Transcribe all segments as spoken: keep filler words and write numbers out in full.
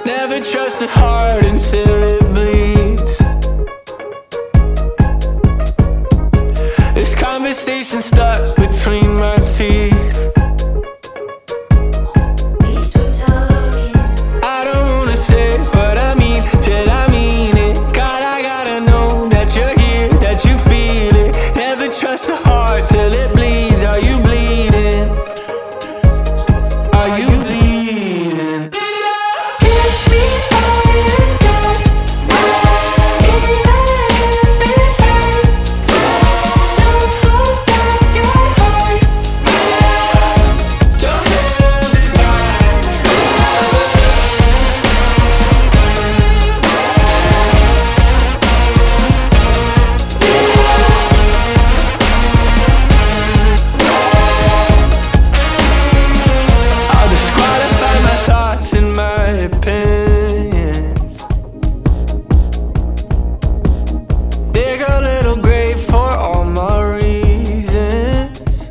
Never trust a heart until it bleeds. This conversation stuck between my teeth. I don't wanna say what I mean till I mean it. God, I gotta know that you're here, that you feel it. Never trust a heart till it bleeds. Are you bleeding? Are you bleeding? Give me all you got, even if it hurts. Don't hold back your heart. Don't hold it back. I'll disqualify my thoughts and my opinions. Dig a little grave for all my reasons.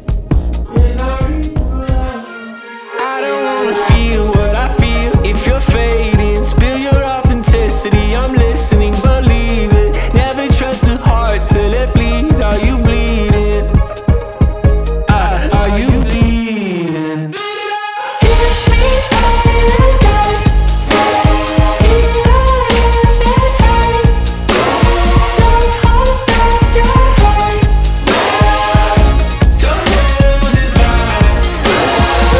I don't wanna feel what I feel if you're fading. Spill your authenticity, I'm listening, believe it. Never trust a heart till it bleeds. Are you bleeding? Uh, are you bleeding? Give me all you got, even if it hurts. Don't hold back your heart. Don't hold it back.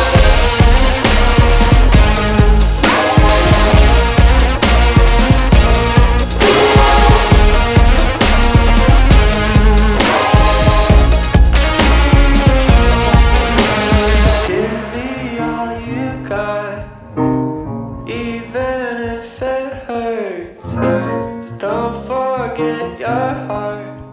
Give me all you got, even if it hurts, hurts. Don't forget your heart.